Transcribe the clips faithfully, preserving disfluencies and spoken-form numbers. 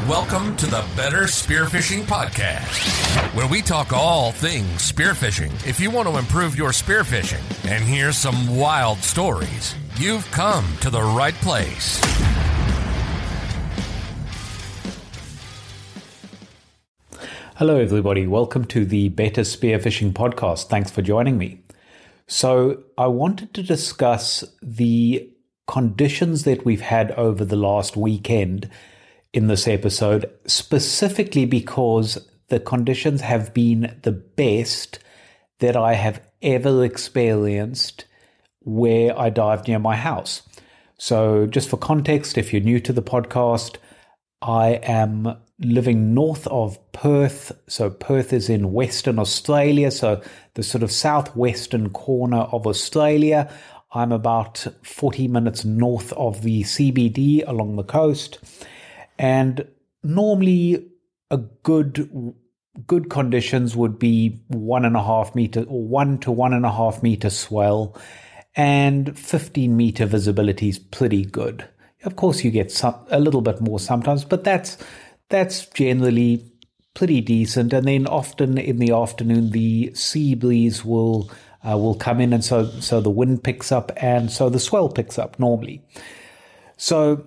Welcome to the Better Spearfishing Podcast, where we talk all things spearfishing. If you want to improve your spearfishing and hear some wild stories, you've come to the right place. Hello, everybody. Welcome to the Better Spearfishing Podcast. Thanks for joining me. So I wanted to discuss the conditions that we've had over the last weekend in this episode, specifically because the conditions have been the best that I have ever experienced where I dive near my house. So just for context, if you're new to the podcast, I am living north of Perth. So Perth is in Western Australia, so the sort of southwestern corner of Australia. I'm about forty minutes north of the C B D along the coast. And normally a good good conditions would be one and a half meter or one to one and a half meter swell, and fifteen meter visibility is pretty good. Of course, you get some, a little bit more sometimes, but that's that's generally pretty decent. And then often in the afternoon, the sea breeze will uh, will come in, and so so the wind picks up, and so the swell picks up normally. So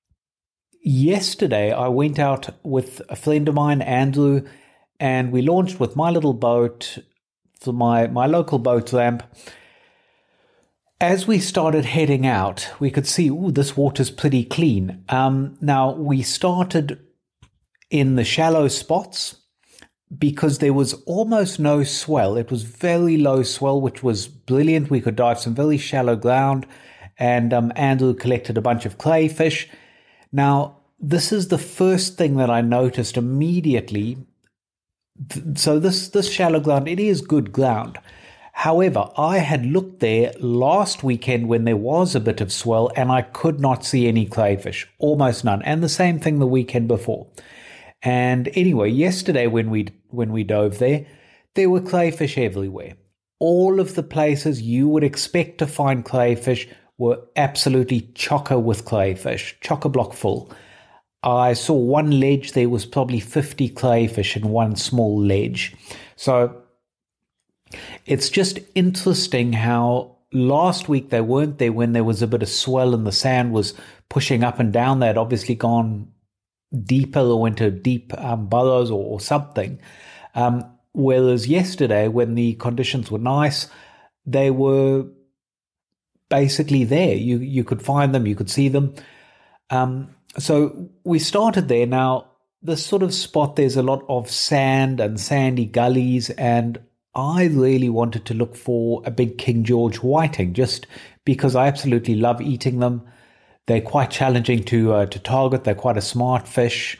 yesterday, I went out with a friend of mine, Andrew, and we launched with my little boat for my, my local boat ramp. As we started heading out, we could see, ooh, this water's pretty clean. Um, now, we started in the shallow spots because there was almost no swell. It was very low swell, which was brilliant. We could dive some very shallow ground, and um, Andrew collected a bunch of crayfish. Now, this is the first thing that I noticed immediately. So this, this shallow ground, it is good ground. However, I had looked there last weekend when there was a bit of swell, and I could not see any crayfish, almost none. And the same thing the weekend before. And anyway, yesterday when we when we dove there, there were crayfish everywhere. All of the places you would expect to find crayfish were absolutely chocker with crayfish, chock-a-block full. I saw one ledge, there was probably fifty crayfish in one small ledge. So it's just interesting how last week they weren't there when there was a bit of swell and the sand was pushing up and down. They'd obviously gone deeper or into deep um, burrows or, or something. Um, whereas yesterday, when the conditions were nice, they were basically there. You you could find them, you could see them. Um, so we started there. Now, this sort of spot, there's a lot of sand and sandy gullies, and I really wanted to look for a big King George whiting, just because I absolutely love eating them. They're quite challenging to uh, to target. They're quite a smart fish.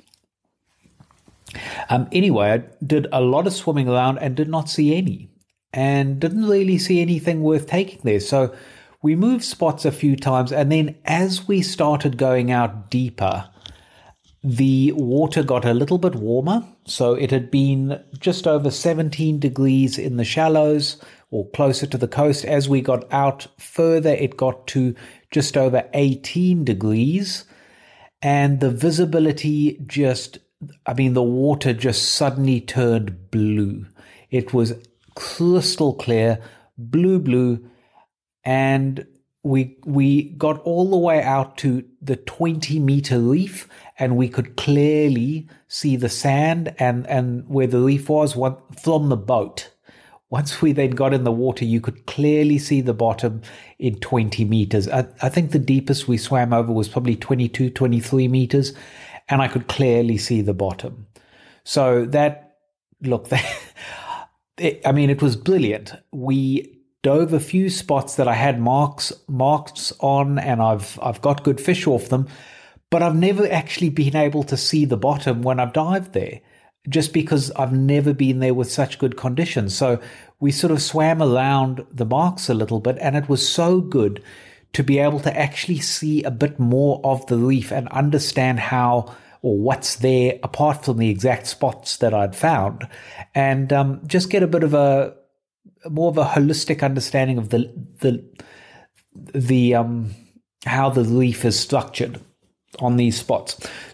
Um, anyway, I did a lot of swimming around and did not see any, and didn't really see anything worth taking there. So we moved spots a few times, and then as we started going out deeper, the water got a little bit warmer. So it had been just over seventeen degrees in the shallows or closer to the coast. As we got out further, it got to just over eighteen degrees, and the visibility just, I mean, the water just suddenly turned blue. It was crystal clear, blue, blue. And we we got all the way out to the twenty meter reef, and we could clearly see the sand and, and where the reef was one, from the boat. Once we then got in the water, you could clearly see the bottom in twenty meters. I, I think the deepest we swam over was probably twenty-two, twenty-three meters, and I could clearly see the bottom. So that, look, that, it, I mean, it was brilliant. We dove a few spots that I had marks marks on, and I've I've got good fish off them, but I've never actually been able to see the bottom when I've dived there, just because I've never been there with such good conditions. So we sort of swam around the marks a little bit, and it was so good to be able to actually see a bit more of the reef and understand how or what's there apart from the exact spots that I'd found, and um, just get a bit of a more of a holistic understanding of the the the um how the reef is structured on these spots.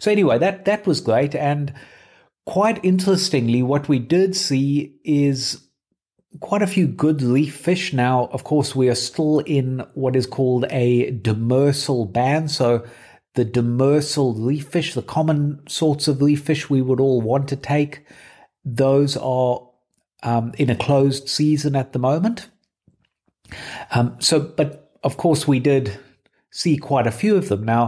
so anyway, that that was great. And quite interestingly, what we did see is quite a few good reef fish. Now, of course, we are still in what is called a demersal ban. So the demersal reef fish, the common sorts of reef fish we would all want to take, those are um, in a closed season at the moment. Um, so, but of course, we did see quite a few of them. Now,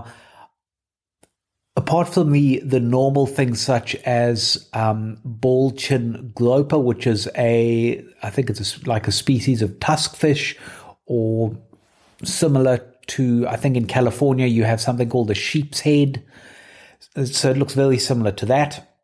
apart from the, the normal things such as um, ball chin grouper, which is a, I think it's a, like a species of tusk fish, or similar to, I think in California you have something called a sheep's head. So it looks very similar to that.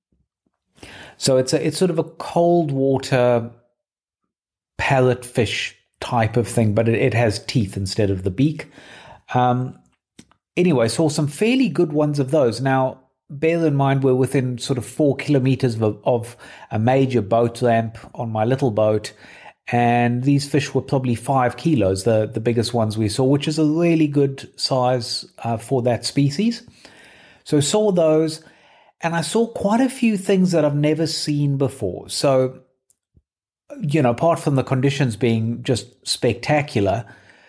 So it's a, it's sort of a cold water parrot fish type of thing, but it, it has teeth instead of the beak. Um, Anyway, saw some fairly good ones of those. Now, bear in mind we're within sort of four kilometers of, of a major boat ramp on my little boat, and these fish were probably five kilos, the, the biggest ones we saw, which is a really good size uh, for that species. So saw those, and I saw quite a few things that I've never seen before. So, you know, apart from the conditions being just spectacular,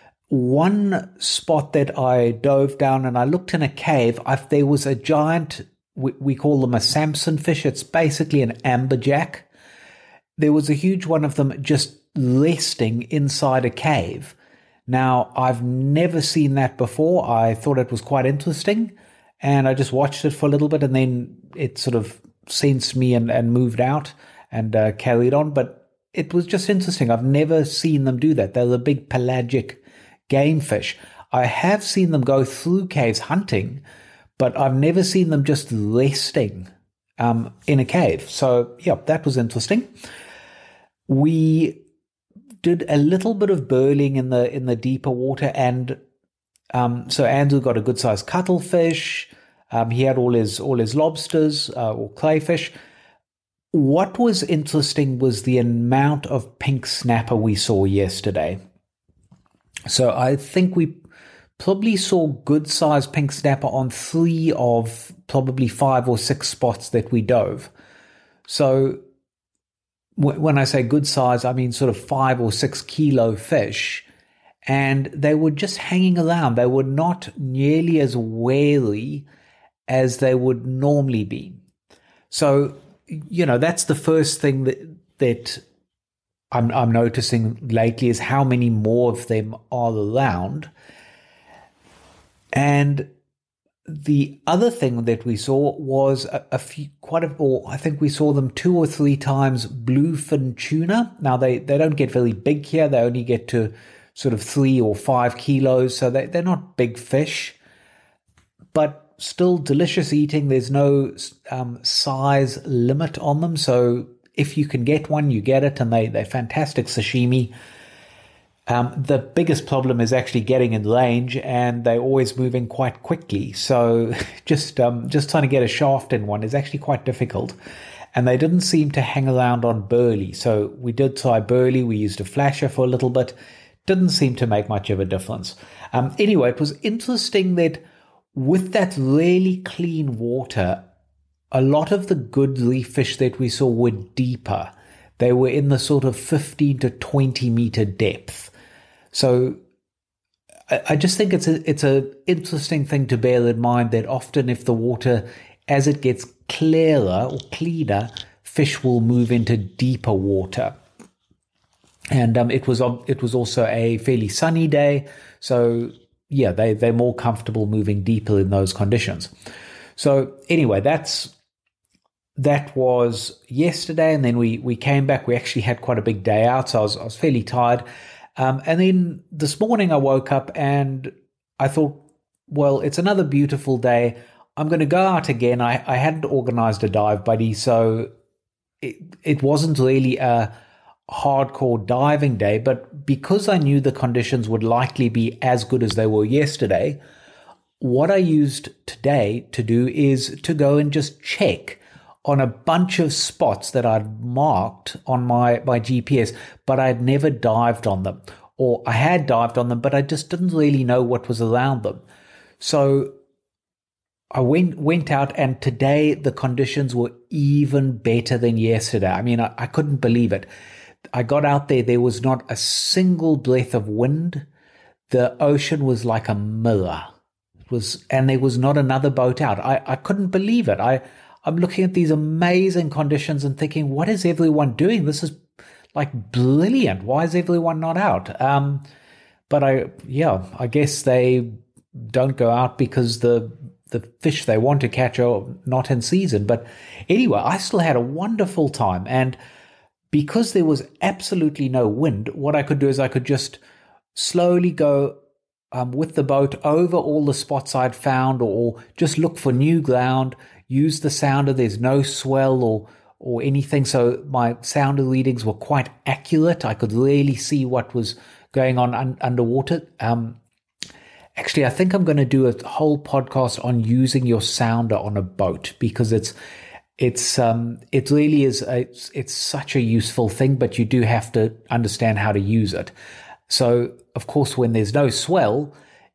one spot that I dove down and I looked in a cave, I, there was a giant, we, we call them a Samson fish. It's basically an amberjack. There was a huge one of them just resting inside a cave. Now, I've never seen that before. I thought it was quite interesting, and I just watched it for a little bit, and then it sort of sensed me and, and moved out and uh, carried on. But it was just interesting. I've never seen them do that. They're a big pelagic game fish. I have seen them go through caves hunting, but I've never seen them just resting um, in a cave. So, yeah, that was interesting. We did a little bit of burling in the in the deeper water, and um, so Andrew got a good sized cuttlefish. Um, he had all his all his lobsters uh, or crayfish. What was interesting was the amount of pink snapper we saw yesterday. So I think we probably saw good-sized pink snapper on three of probably five or six spots that we dove. So w- when I say good size, I mean sort of five or six kilo fish. And they were just hanging around. They were not nearly as wary as they would normally be. So, you know, that's the first thing that that I'm, I'm noticing lately, is how many more of them are around. And the other thing that we saw was a, a few, quite a, or I think we saw them two or three times, bluefin tuna. Now they, they don't get very big here. They only get to sort of three or five kilos. So they, they're not big fish, but still delicious eating. There's no um, size limit on them. So if you can get one, you get it, and they, they're fantastic sashimi. Um, the biggest problem is actually getting in range, and they're always moving quite quickly. So just um, just trying to get a shaft in one is actually quite difficult. And they didn't seem to hang around on burley. So we did try burley. We used a flasher for a little bit. Didn't seem to make much of a difference. Um, anyway, it was interesting that with that really clean water, a lot of the good reef fish that we saw were deeper. They were in the sort of fifteen to twenty meter depth. So I, I just think it's a it's a interesting thing to bear in mind, that often if the water, as it gets clearer or cleaner, fish will move into deeper water. And um, it was it was also a fairly sunny day, so yeah, they they're more comfortable moving deeper in those conditions. So anyway, that's that was yesterday, and then we we came back. We actually had quite a big day out, so I was I was fairly tired. Um, and then this morning I woke up and I thought, well, it's another beautiful day. I'm going to go out again. I, I hadn't organized a dive buddy, so it it wasn't really a hardcore diving day. But because I knew the conditions would likely be as good as they were yesterday, what I used today to do is to go and just check on a bunch of spots that I'd marked on my, my G P S, but I'd never dived on them. Or I had dived on them, but I just didn't really know what was around them. So I went went out, and today the conditions were even better than yesterday. I mean, I, I couldn't believe it. I got out there, there was not a single breath of wind. The ocean was like a mirror. It was, and there was not another boat out. I, I couldn't believe it. I, I'm looking at these amazing conditions and thinking, what is everyone doing? This is like brilliant. Why is everyone not out? Um, but I, yeah, I guess they don't go out because the the fish they want to catch are not in season. But anyway, I still had a wonderful time. And because there was absolutely no wind, what I could do is I could just slowly go um, with the boat over all the spots I'd found, or just look for new ground, use the sounder. There's no swell or or anything. So my sounder readings were quite accurate. I could really see what was going on un- underwater. Um, actually, I think I'm going to do a whole podcast on using your sounder on a boat, because it's It's um it really is a, it's, it's such a useful thing, but you do have to understand how to use it. So of course, when there's no swell,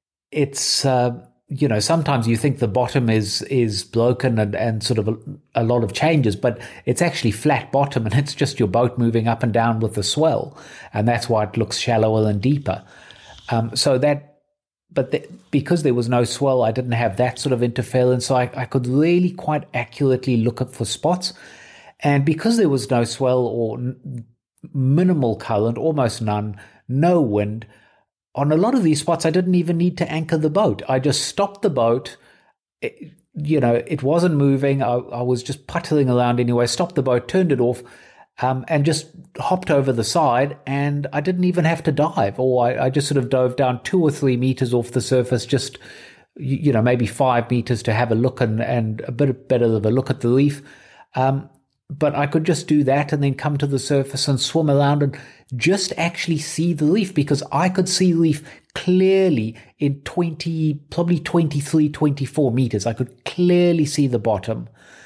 it's uh, you know, sometimes you think the bottom is is broken and, and sort of a, a lot of changes, but it's actually flat bottom, and it's just your boat moving up and down with the swell, and that's why it looks shallower and deeper. Um, so that. But the, because there was no swell, I didn't have that sort of interference, so I, I could really quite accurately look up for spots. And because there was no swell or n- minimal current, almost none, no wind, on a lot of these spots, I didn't even need to anchor the boat. I just stopped the boat. It, you know, it wasn't moving. I, I was just puttering around anyway, stopped the boat, turned it off, Um, and just hopped over the side, and I didn't even have to dive, or I, I just sort of dove down two or three meters off the surface, just, you know, maybe five meters to have a look and, and a bit better of a look at the reef. Um, but I could just do that and then come to the surface and swim around and just actually see the reef, because I could see reef clearly in twenty, probably twenty-three, twenty-four meters. I could clearly see the bottom.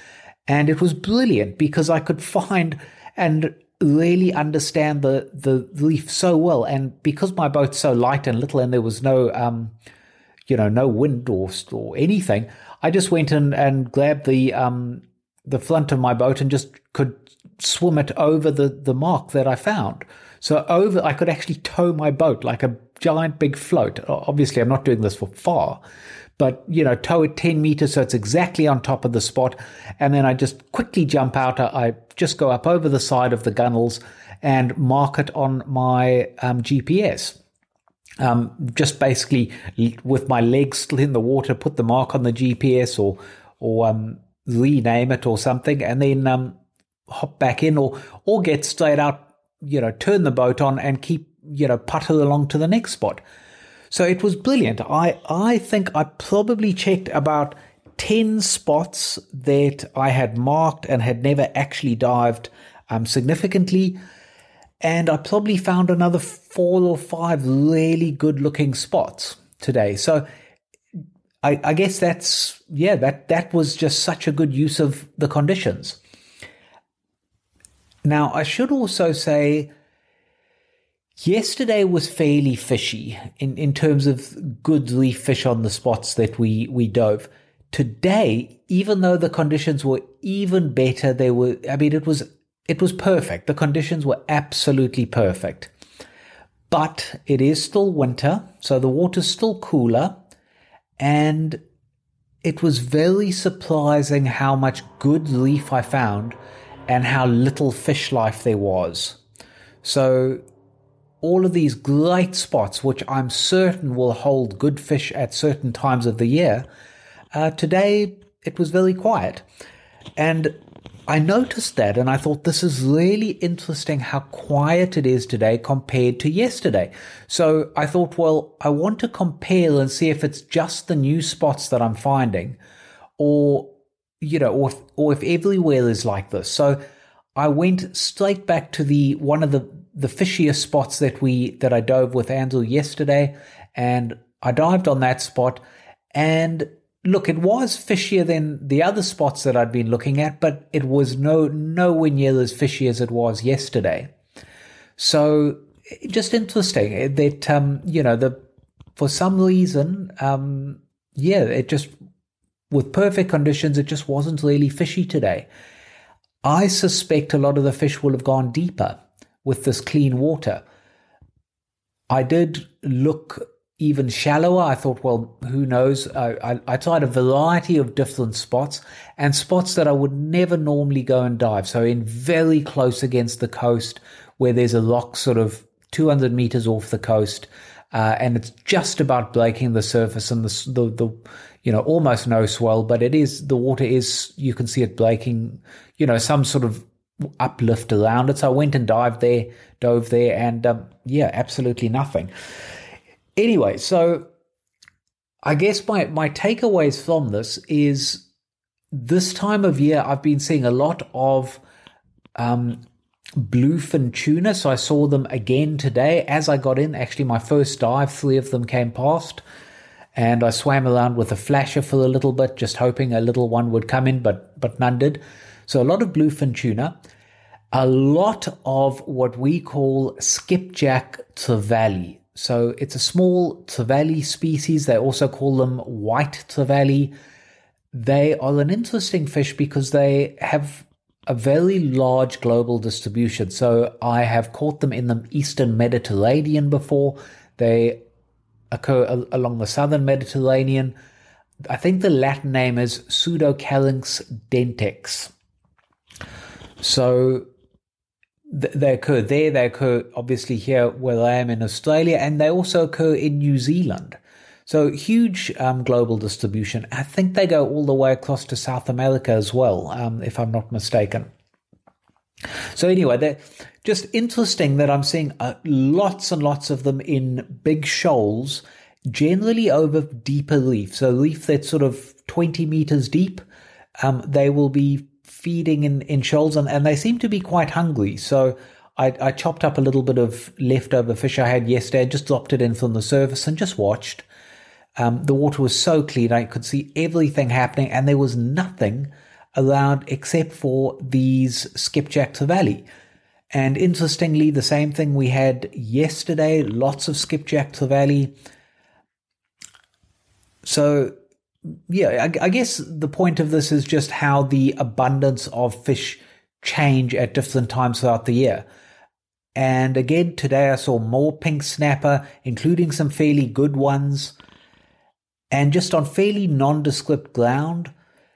And it was brilliant because I could find and really understand the, the reef so well. And because my boat's so light and little, and there was no, um, you know, no wind or, or anything, I just went in and grabbed the um, the front of my boat and just could swim it over the, the mark that I found. So over, I could actually tow my boat like a giant big float. Obviously, I'm not doing this for far, but, you know, tow it ten meters so it's exactly on top of the spot. And then I just quickly jump out. I just go up over the side of the gunnels and mark it on my um, G P S. Um, just basically with my legs still in the water, put the mark on the G P S, or or um, rename it or something, and then um, hop back in, or or get straight out, you know, turn the boat on and keep, you know, putter along to the next spot. So it was brilliant. I, I think I probably checked about ten spots that I had marked and had never actually dived um, significantly. And I probably found another four or five really good looking spots today. So I, I guess that's, yeah, that, that was just such a good use of the conditions. Now, I should also say, yesterday was fairly fishy in, in terms of good reef fish on the spots that we, we dove. Today, even though the conditions were even better, they were, I mean, it was, it was perfect. The conditions were absolutely perfect. But it is still winter, so the water's still cooler, and it was very surprising how much good reef I found and how little fish life there was. So all of these great spots, which I'm certain will hold good fish at certain times of the year, uh, today it was very quiet. And I noticed that, and I thought, this is really interesting how quiet it is today compared to yesterday. So I thought, well, I want to compare and see if it's just the new spots that I'm finding, or, you know, or if, or if everywhere is like this. So I went straight back to the one of the the fishiest spots that we that I dove with Andrew yesterday, and I dived on that spot. And look, it was fishier than the other spots that I'd been looking at, but it was no nowhere near as fishy as it was yesterday. So just interesting that um, you know, the for some reason, um, yeah, it just with perfect conditions, it just wasn't really fishy today. I suspect a lot of the fish will have gone deeper with this clean water. I did look even shallower. I thought, well, who knows? I, I, I tried a variety of different spots and spots that I would never normally go and dive. So in very close against the coast where there's a lock sort of two hundred meters off the coast, uh, and it's just about breaking the surface and the, the, the, you know, almost no swell, but it is, the water is, you can see it breaking, you know, some sort of uplift around it. So I went and dived there, dove there, and um, yeah, absolutely nothing. Anyway, so I guess my, my takeaways from this is this time of year I've been seeing a lot of um, bluefin tuna. So I saw them again today as I got in. Actually, my first dive, three of them came past, and I swam around with a flasher for a little bit, just hoping a little one would come in, but but none did. So a lot of bluefin tuna, a lot of what we call skipjack trevally. So it's a small trevally species. They also call them white trevally. They are an interesting fish because they have a very large global distribution. So I have caught them in the Eastern Mediterranean before. They occur al- along the Southern Mediterranean. I think the Latin name is Pseudocalyx dentex. So th- they occur there. They occur obviously here where I am in Australia, and they also occur in New Zealand. So huge um, global distribution. I think they go all the way across to South America as well, um, if I'm not mistaken. So anyway, they're just interesting that I'm seeing uh, lots and lots of them in big shoals, generally over deeper reef. So reef that's sort of twenty meters deep, um, they will be feeding in, in shoals, and, and they seem to be quite hungry. So I, I chopped up a little bit of leftover fish I had yesterday, just dropped it in from the surface and just watched. Um, the water was so clean, I could see everything happening, and there was nothing around except for these skipjack trevally. And interestingly, the same thing we had yesterday, lots of skipjack trevally. So, yeah, I, I guess the point of this is just how the abundance of fish change at different times throughout the year. And again, today I saw more pink snapper, including some fairly good ones. And just on fairly nondescript ground.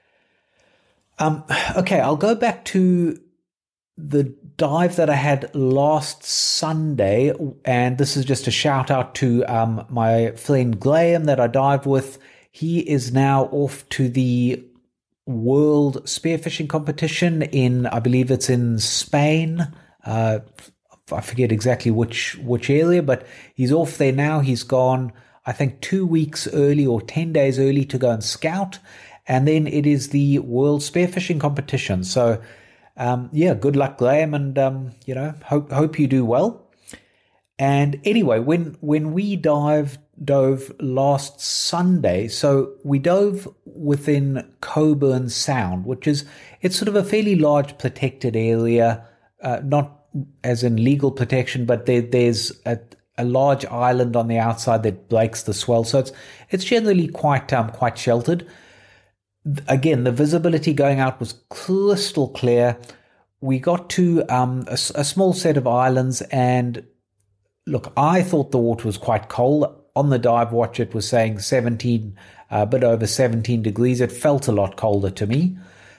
Um, okay, I'll go back to the dive that I had last Sunday, and this is just a shout out to um, my friend Graham that I dived with. He is now off to the World Spearfishing Competition in, I believe it's in Spain. Uh, I forget exactly which which area, but he's off there now. He's gone, I think, two weeks early or ten days early to go and scout. And then it is the World Spearfishing Competition. So, um, yeah, good luck, Graham, and, um, you know, hope hope you do well. And anyway, when when we dive, dove last Sunday, so we dove within Coburn Sound, which is, it's sort of a fairly large protected area, uh, not as in legal protection, but there, there's a a large island on the outside that breaks the swell. So it's it's generally quite um quite sheltered. Again, the visibility going out was crystal clear. We got to um a, a small set of islands, and look, I thought the water was quite cold. On the dive watch, it was saying seventeen, a bit over seventeen degrees. It felt a lot colder to me.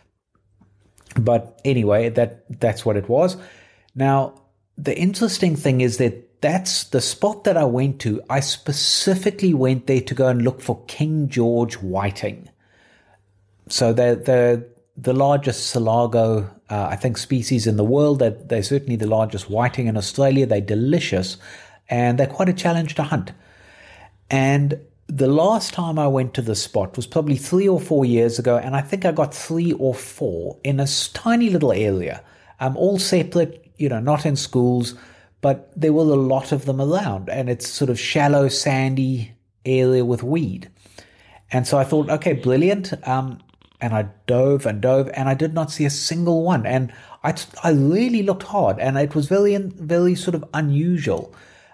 But anyway, that that's what it was. Now, the interesting thing is that that's the spot that I went to. I specifically went there to go and look for King George whiting. So they're, they're the largest Salago, uh, I think, species in the world. They're, they're certainly the largest whiting in Australia. They're delicious, and they're quite a challenge to hunt. And the last time I went to the spot was probably three or four years ago, and I think I got three or four in a tiny little area, um, all separate, you know, not in schools, but there were a lot of them around, and it's sort of shallow, sandy area with weed. And so I thought, okay, brilliant. Um, and I dove and dove, and I did not see a single one. And I, I really looked hard, and it was very, very sort of unusual.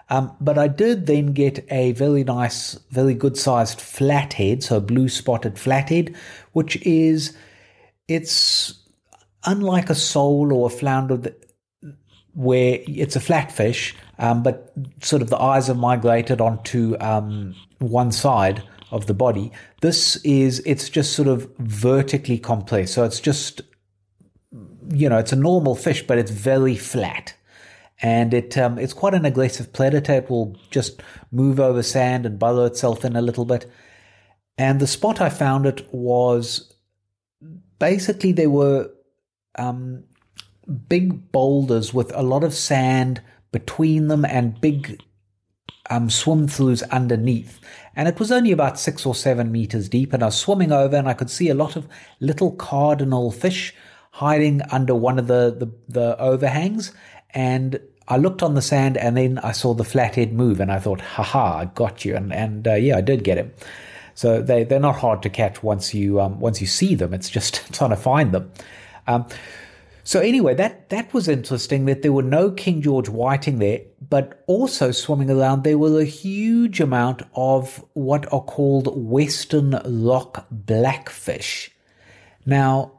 Um, but I did then get a very nice, very good sized flathead, so blue spotted flathead, which is, it's unlike a sole or a flounder where it's a flatfish, um, but sort of the eyes have migrated onto um, one side of the body. This is, it's just sort of vertically compressed. So it's just, you know, it's a normal fish, but it's very flat. And it um, it's quite an aggressive predator. It will just move over sand and burrow itself in a little bit. And the spot I found it was, basically there were um, big boulders with a lot of sand between them and big um, swim-throughs underneath. And it was only about six or seven meters deep. And I was swimming over and I could see a lot of little cardinal fish hiding under one of the, the, the overhangs. And I looked on the sand and then I saw the flathead move and I thought, haha, I got you. And, and uh, yeah, I did get him. So they, they're not hard to catch once you um, once you see them. It's just trying to find them. Um, so anyway, that, that was interesting that there were no King George whiting there, but also swimming around there were a huge amount of what are called Western Rock blackfish. Now,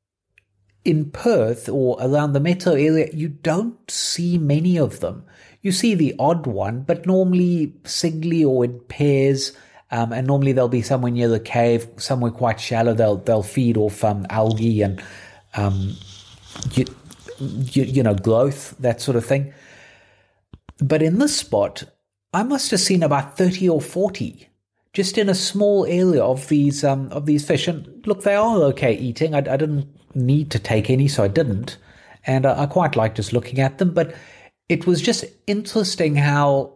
in Perth or around the metro area, you don't see many of them. You see the odd one, but normally singly or in pairs, um, and normally they'll be somewhere near the cave, somewhere quite shallow. They'll they'll feed off um, algae and um, you, you, you know growth, that sort of thing. But in this spot, I must have seen about thirty or forty, just in a small area of these um, of these fish. And look, they are okay eating. I, I didn't need to take any, so I didn't, and I, I quite like just looking at them. But it was just interesting how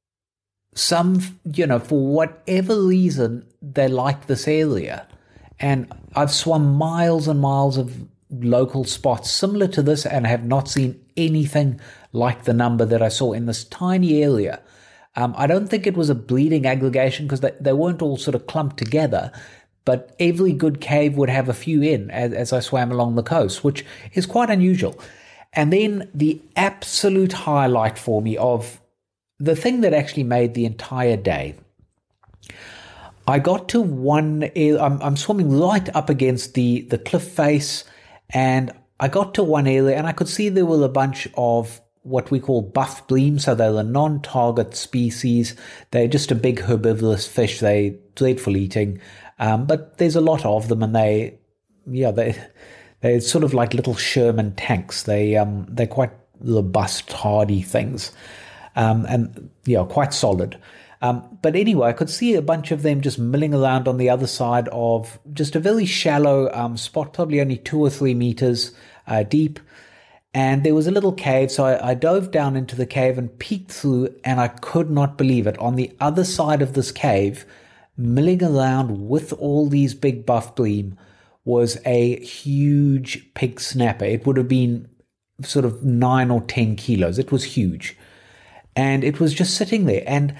some, you know, for whatever reason, they like this area. And I've swum miles and miles of local spots similar to this and have not seen anything like the number that I saw in this tiny area. Um, I don't think it was a breeding aggregation because they, they weren't all sort of clumped together. But every good cave would have a few in as, as I swam along the coast, which is quite unusual. And then the absolute highlight for me of the thing that actually made the entire day, I got to one, I'm, I'm swimming right up against the, the cliff face, and I got to one area and I could see there were a bunch of what we call buff bream. So they're a non-target species. They're just a big herbivorous fish. They're dreadful eating. Um, but there's a lot of them, and they, yeah, they, they're sort of like little Sherman tanks. They, um, they're quite robust, hardy things, um, and yeah, quite solid. Um, but anyway, I could see a bunch of them just milling around on the other side of just a very shallow um, spot, probably only two or three meters uh, deep. And there was a little cave, so I, I dove down into the cave and peeked through, and I could not believe it. On the other side of this cave, milling around with all these big buff bream, was a huge pig snapper. It would have been sort of nine or ten kilos. It was huge. And it was just sitting there. And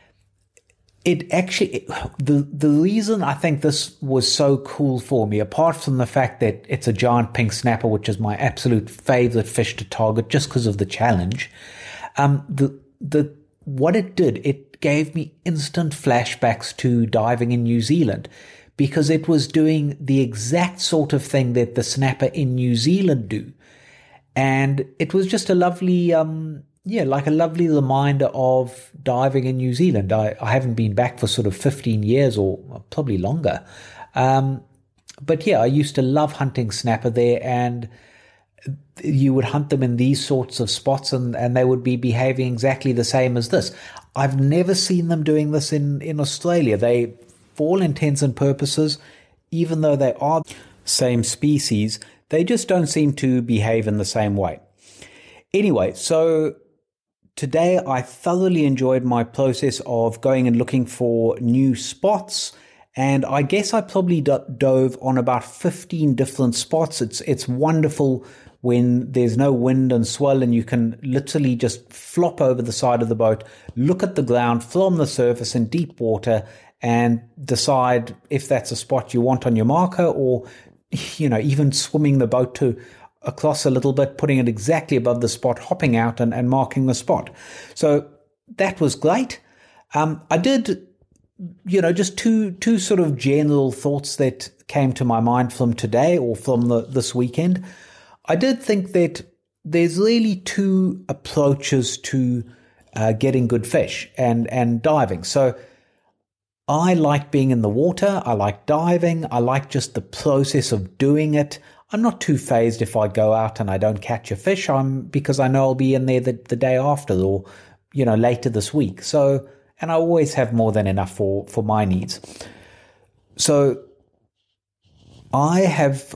it actually, it, the, the reason I think this was so cool for me, apart from the fact that it's a giant pink snapper, which is my absolute favorite fish to target just because of the challenge, um, the, the, what it did, it gave me instant flashbacks to diving in New Zealand, because it was doing the exact sort of thing that the snapper in New Zealand do. And it was just a lovely, um, yeah, like a lovely reminder of diving in New Zealand. I, I haven't been back for sort of fifteen years or probably longer. Um, but yeah, I used to love hunting snapper there, and you would hunt them in these sorts of spots, and, and they would be behaving exactly the same as this. I've never seen them doing this in, in Australia. They, for all intents and purposes, even though they are same species, they just don't seem to behave in the same way. Anyway, so today I thoroughly enjoyed my process of going and looking for new spots, and I guess I probably do- dove on about fifteen different spots. It's it's wonderful when there's no wind and swell, and you can literally just flop over the side of the boat, look at the ground from the surface in deep water, and decide if that's a spot you want on your marker, or, you know, even swimming the boat to across a little bit, putting it exactly above the spot, hopping out and, and marking the spot. So that was great. Um, I did, you know, just two two sort of general thoughts that came to my mind from today or from the, this weekend. I did think that there's really two approaches to uh, getting good fish and, and diving. So I like being in the water. I like diving. I like just the process of doing it. I'm not too fazed if I go out and I don't catch a fish. I'm because I know I'll be in there the, the day after or, you know, later this week. So, and I always have more than enough for, for my needs. So I have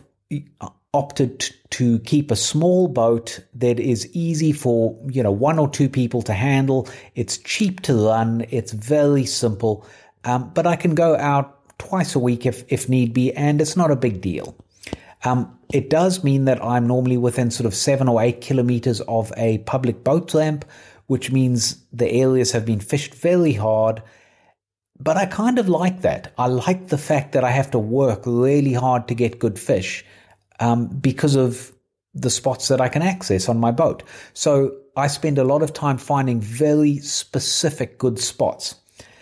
opted to keep a small boat that is easy for, you know, one or two people to handle. It's cheap to run. It's very simple. Um, but I can go out twice a week if, if need be, and it's not a big deal. Um, it does mean that I'm normally within sort of seven or eight kilometers of a public boat ramp, which means the areas have been fished very hard. But I kind of like that. I like the fact that I have to work really hard to get good fish um, because of the spots that I can access on my boat. So I spend a lot of time finding very specific good spots.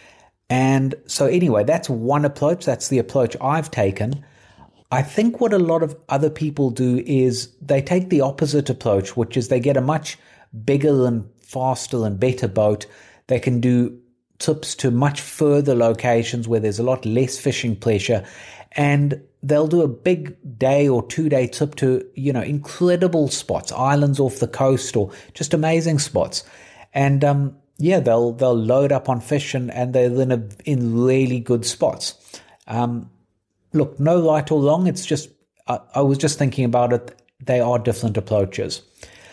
And so anyway, that's one approach. That's the approach I've taken. I think what a lot of other people do is they take the opposite approach, which is they get a much bigger and faster and better boat. They can do trips to much further locations where there's a lot less fishing pressure, and they'll do a big day or two day trip to, you know, incredible spots, islands off the coast or just amazing spots. And, um, yeah, they'll, they'll load up on fish and, and they're in, a, in really good spots. Um, Look, no right or wrong. It's just, I, I was just thinking about it. They are different approaches.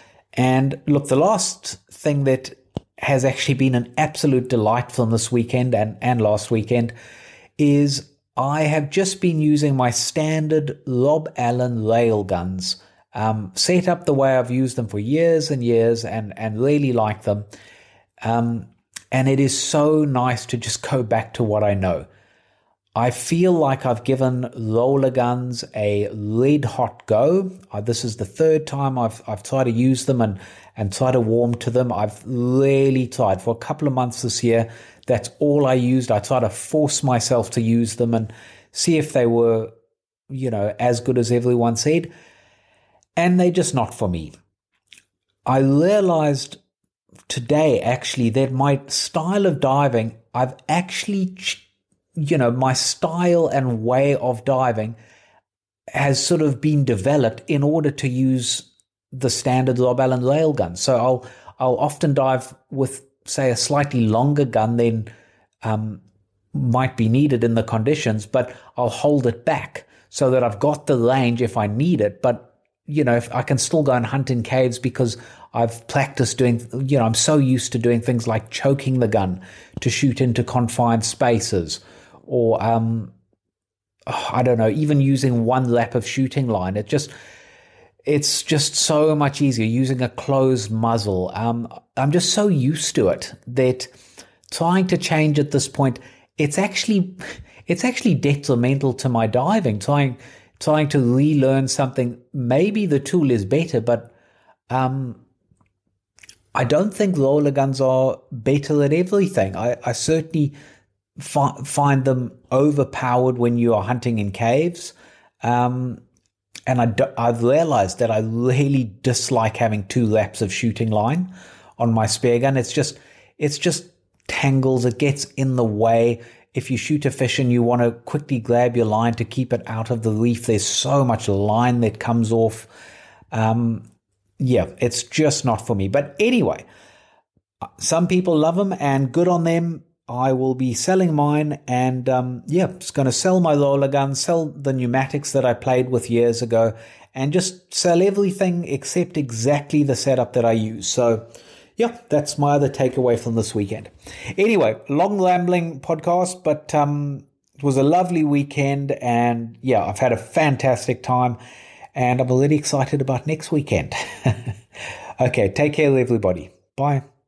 And look, the last thing that has actually been an absolute delight from this weekend and, and last weekend is I have just been using my standard Rob Allen rail guns, um, set up the way I've used them for years and years and, and really like them. Um, and it is so nice to just go back to what I know. I feel like I've given roller guns a red hot go. Uh, this is the third time I've I've tried to use them and, and try to warm to them. I've really tried for a couple of months this year. That's all I used. I tried to force myself to use them and see if they were, you know, as good as everyone said. And they're just not for me. I realized today actually that my style of diving, I've actually ch- you know, my style and way of diving has sort of been developed in order to use the standard Rob Allen railgun. So I'll I'll often dive with, say, a slightly longer gun than um, might be needed in the conditions, but I'll hold it back so that I've got the range if I need it. But, you know, if I can still go and hunt in caves because I've practiced doing, you know, I'm so used to doing things like choking the gun to shoot into confined spaces. Or, um, oh, I don't know, even using one lap of shooting line. It just, it's just so much easier using a closed muzzle. Um, I'm just so used to it that trying to change at this point, it's actually, it's actually detrimental to my diving. Trying, trying to relearn something. Maybe the tool is better, but um, I don't think roller guns are better at everything. I, I certainly find them overpowered when you are hunting in caves. Um, and I do, I've realized that I really dislike having two laps of shooting line on my spare gun. It's just, it's just tangles. It gets in the way. If you shoot a fish and you want to quickly grab your line to keep it out of the reef, there's so much line that comes off. Um, yeah, it's just not for me. But anyway, some people love them and good on them. I will be selling mine and, um, yeah, just going to sell my roller gun, sell the pneumatics that I played with years ago, and just sell everything except exactly the setup that I use. So, yeah, that's my other takeaway from this weekend. Anyway, long rambling podcast, but um, it was a lovely weekend, and, yeah, I've had a fantastic time, and I'm already excited about next weekend. Okay, take care, everybody. Bye.